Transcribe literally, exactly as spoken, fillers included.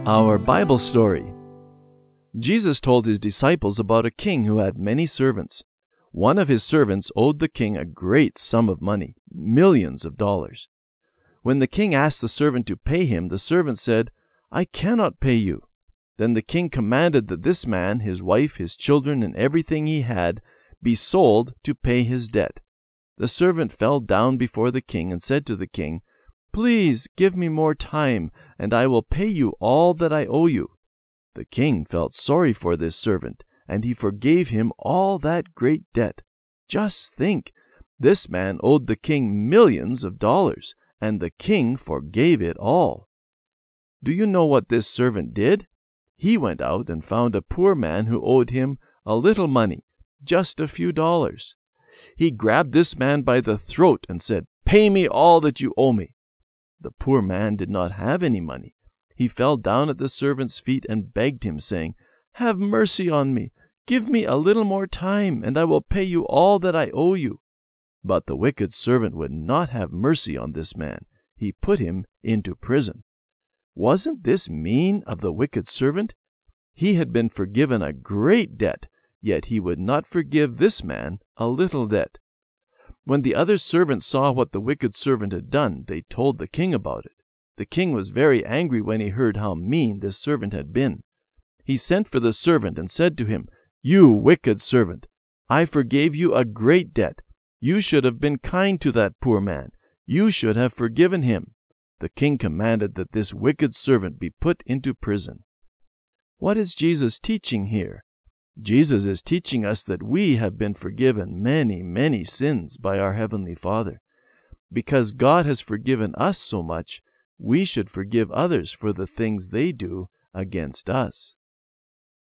Our Bible story. Jesus told his disciples about a king who had many servants. One of his servants owed the king a great sum of money, millions of dollars. When the king asked the servant to pay him, the servant said, "I cannot pay you." Then the king commanded that this man, his wife, his children, and everything he had, be sold to pay his debt. The servant fell down before the king and said to the king, "Please give me more time, and I will pay you all that I owe you." The king felt sorry for this servant, and he forgave him all that great debt. Just think! This man owed the king millions of dollars, and the king forgave it all. Do you know what this servant did? He went out and found a poor man who owed him a little money, just a few dollars. He grabbed this man by the throat and said, "Pay me all that you owe me." The poor man did not have any money. He fell down at the servant's feet and begged him, saying, "Have mercy on me. Give me a little more time, and I will pay you all that I owe you." But the wicked servant would not have mercy on this man. He put him into prison. Wasn't this mean of the wicked servant? He had been forgiven a great debt, yet he would not forgive this man a little debt. When the other servants saw what the wicked servant had done, they told the king about it. The king was very angry when he heard how mean this servant had been. He sent for the servant and said to him, "You wicked servant, I forgave you a great debt. You should have been kind to that poor man. You should have forgiven him." The king commanded that this wicked servant be put into prison. What is Jesus teaching here? Jesus is teaching us that we have been forgiven many, many sins by our Heavenly Father. Because God has forgiven us so much, we should forgive others for the things they do against us.